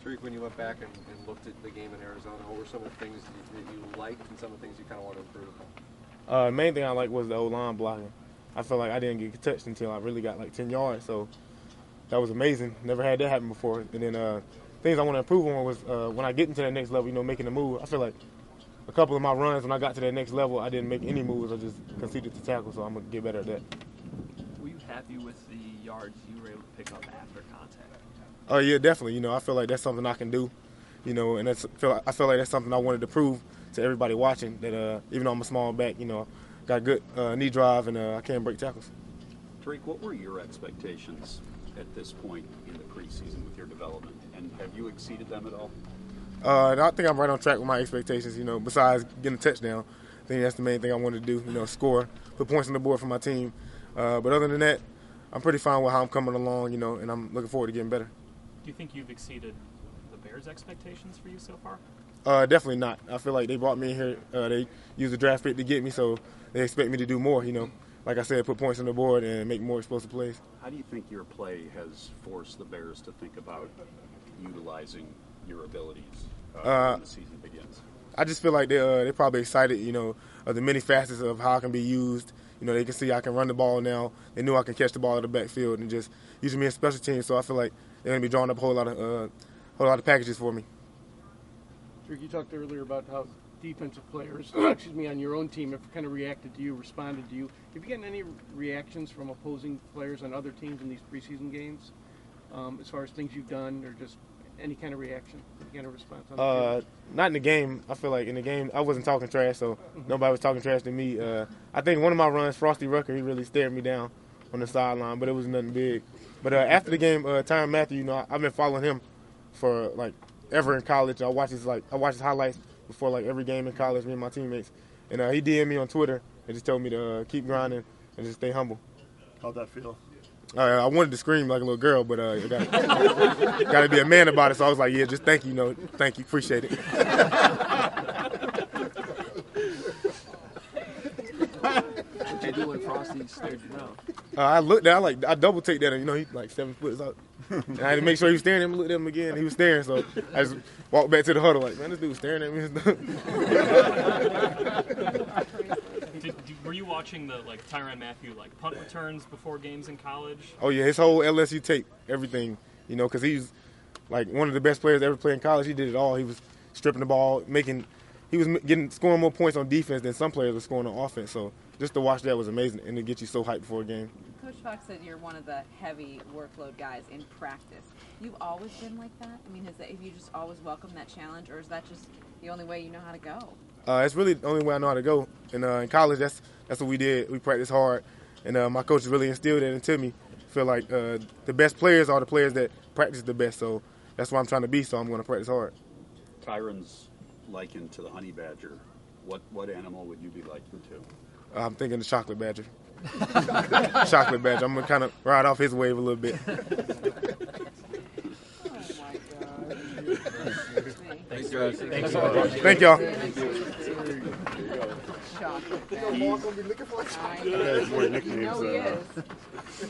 Tariq, when you went back and looked at the game in Arizona, what were some of the things that you liked and some of the things you kind of want to improve upon? The main thing I liked was the O-line blocking. I felt like I didn't get touched until I really got like 10 yards, so that was amazing. Never had that happen before. And then things I want to improve on was when I get into that next level, making a move. I feel like a couple of my runs when I got to that next level, I didn't make any moves. I just conceded to tackle, so I'm going to get better at that. Were you happy with the yards you were able to pick up after contact? Oh, yeah, definitely. I feel like that's something I can do, and I feel like that's something I wanted to prove to everybody watching, that even though I'm a small back, got good knee drive and I can break tackles. Tariq, what were your expectations at this point in the preseason with your development, and have you exceeded them at all? I think I'm right on track with my expectations, besides getting a touchdown. I think that's the main thing I wanted to do, score, put points on the board for my team. But other than that, I'm pretty fine with how I'm coming along, and I'm looking forward to getting better. Do you think you've exceeded the Bears' expectations for you so far? Definitely not. I feel like they brought me in here. They used the draft pick to get me, so they expect me to do more, Like I said, put points on the board and make more explosive plays. How do you think your play has forced the Bears to think about utilizing your abilities when the season begins? I just feel like they're probably excited, of the many facets of how I can be used. They can see I can run the ball now. They knew I can catch the ball in the backfield and just using me in special teams. So I feel like they're going to be drawing up a whole lot of packages for me. Tariq, you talked earlier about how defensive players, on your own team have kind of reacted to you, responded to you. Have you gotten any reactions from opposing players on other teams in these preseason games, as far as things you've done, or just any kind of reaction, any kind of response on the field? Not in the game. I feel like in the game I wasn't talking trash, so nobody was talking trash to me. I think one of my runs, Frosty Rucker, he really stared me down on the sideline, but it was nothing big. But after the game, Tyrann Mathieu, I've been following him for like ever in college. I watch his highlights before like every game in college, me and my teammates. And he DM'd me on Twitter and just told me to keep grinding and just stay humble. How'd that feel? I wanted to scream like a little girl, but you got to be a man about it. So I was like, yeah, just thank you, thank you, appreciate it. What you do when Frosty stared you down? I looked at, I double take that, and he's like 7 foot out. And I had to make sure he was staring at him, looked at him again. He was staring, so I just walked back to the huddle like, man, this dude's staring at me. Were you watching the Tyrann Mathieu punt returns before games in college? Oh yeah, his whole LSU tape, everything, because he's like one of the best players to ever play in college. He did it all. He was stripping the ball, scoring more points on defense than some players were scoring on offense. So just to watch that was amazing, and to get you so hyped before a game. Coach Fox said you're one of the heavy workload guys in practice. You've always been like that? I mean, have you just always welcomed that challenge, or is that just the only way you know how to go? It's really the only way I know how to go. And in college, that's what we did. We practiced hard, and my coaches really instilled that into me. I feel like the best players are the players that practice the best, so that's what I'm trying to be, so I'm going to practice hard. Tyrann's likened to the honey badger. What animal would you be likened to? I'm thinking the chocolate badger. Chocolate badger. I'm going to kind of ride off his wave a little bit. Thanks, guys. Thank y'all. Chocolate. Mark gonna be looking for a chocolate. I know he is.